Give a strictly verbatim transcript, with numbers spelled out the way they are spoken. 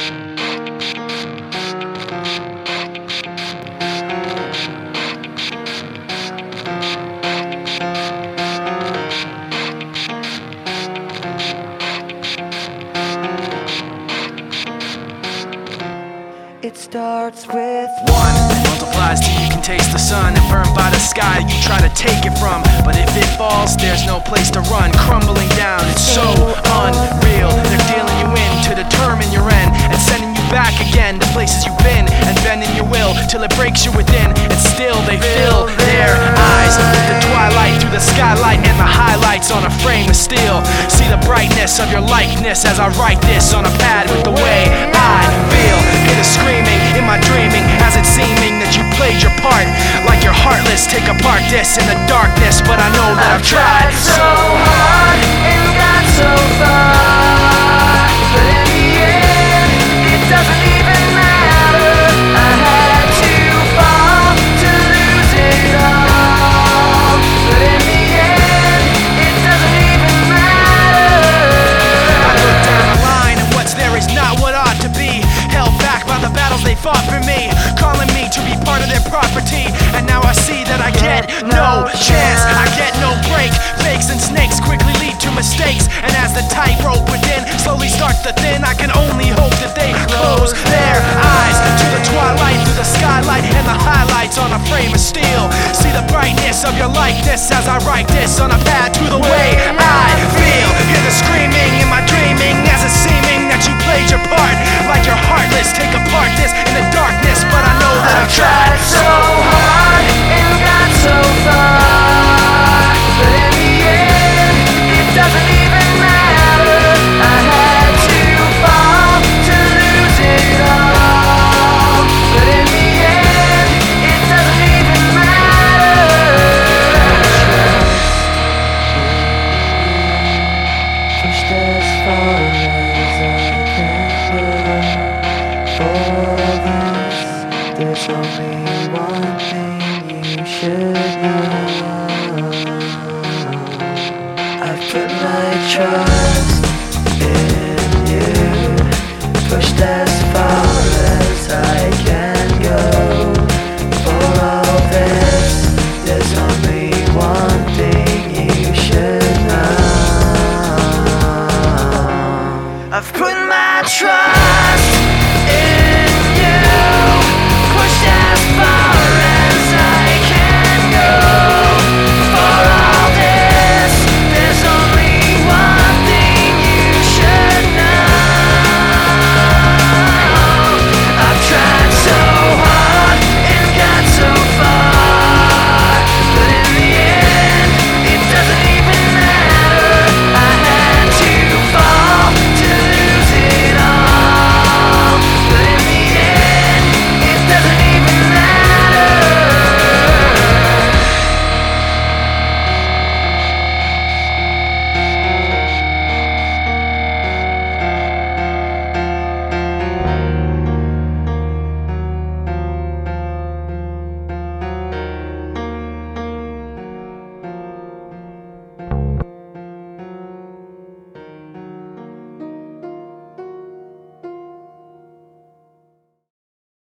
It starts with one, multiplies till you can taste the sun, and burned by the sky you try to take it from. But if it falls, there's no place to run, crumbling down, it's so unreal. They're dealing you in to determine your end, and sending you back again to places you've been, and bending your will till it breaks you within. And still they fill their eyes with the twilight through the skylight and the highlights on a frame of steel. See the brightness of your likeness as I write this on a pad with the way I feel. Hear the screaming in my dreaming as it's seeming that you played your part. Like you're heartless, take apart this in the darkness, but I know that I've tried so hard and got so far, but in the end, it doesn't even matter. I had to fall to lose it all, but in the end, it doesn't even matter. I look down the line and what's there is not what ought to be. Held back by the battles they fought for me, calling me to be part of their property. And now I see that I get no chance, I get no break. Fakes and snakes quickly lead to mistakes, and as the tightrope within slowly starts to thin, I can only hope that they close their eyes to the twilight through the skylight and the highlights on a frame of steel. See the brightness of your likeness as I write this on a pad through the way I feel. Hear the screaming in my dreaming as it's seeming that you played your part. Like you're heartless, take apart this in the darkness, but I know that I've tried so hard and got so far, but in the end, it doesn't even matter. I had to fall to lose it all, but in the end, it doesn't even matter. Pushed as far as I can go. For this, there's only one thing you should know. I've put my trust in you, pushed as far as I can go. For all this, there's only one thing you should know. I've put my trust